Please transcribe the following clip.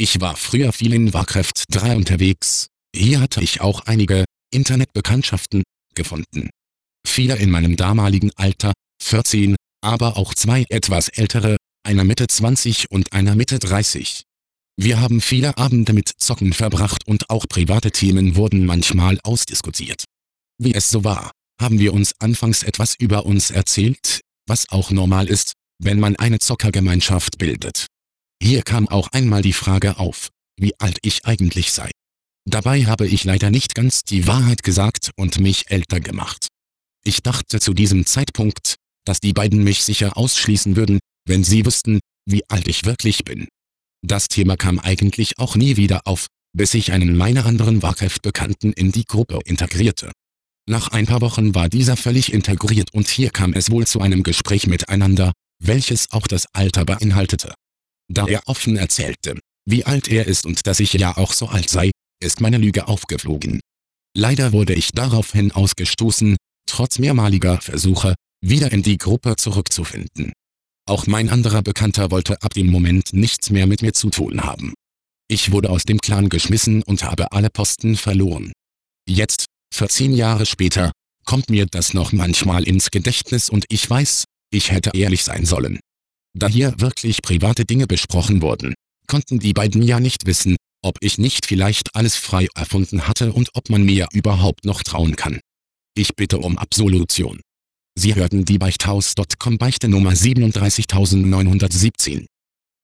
Ich war früher viel in Warcraft 3 unterwegs, hier hatte ich auch einige Internetbekanntschaften gefunden. Viele in meinem damaligen Alter, 14, aber auch zwei etwas ältere, einer Mitte 20 und einer Mitte 30. Wir haben viele Abende mit Zocken verbracht und auch private Themen wurden manchmal ausdiskutiert. Wie es so war, haben wir uns anfangs etwas über uns erzählt, was auch normal ist, wenn man eine Zockergemeinschaft bildet. Hier kam auch einmal die Frage auf, wie alt ich eigentlich sei. Dabei habe ich leider nicht ganz die Wahrheit gesagt und mich älter gemacht. Ich dachte zu diesem Zeitpunkt, dass die beiden mich sicher ausschließen würden, wenn sie wüssten, wie alt ich wirklich bin. Das Thema kam eigentlich auch nie wieder auf, bis ich einen meiner anderen Warcraft-Bekannten in die Gruppe integrierte. Nach ein paar Wochen war dieser völlig integriert und hier kam es wohl zu einem Gespräch miteinander, welches auch das Alter beinhaltete. Da er offen erzählte, wie alt er ist und dass ich ja auch so alt sei, ist meine Lüge aufgeflogen. Leider wurde ich daraufhin ausgestoßen, trotz mehrmaliger Versuche, wieder in die Gruppe zurückzufinden. Auch mein anderer Bekannter wollte ab dem Moment nichts mehr mit mir zu tun haben. Ich wurde aus dem Clan geschmissen und habe alle Posten verloren. Jetzt, 14 Jahre später, kommt mir das noch manchmal ins Gedächtnis und ich weiß, ich hätte ehrlich sein sollen. Da hier wirklich private Dinge besprochen wurden, konnten die beiden ja nicht wissen, ob ich nicht vielleicht alles frei erfunden hatte und ob man mir überhaupt noch trauen kann. Ich bitte um Absolution. Sie hörten die Beichthaus.com Beichte Nummer 37917.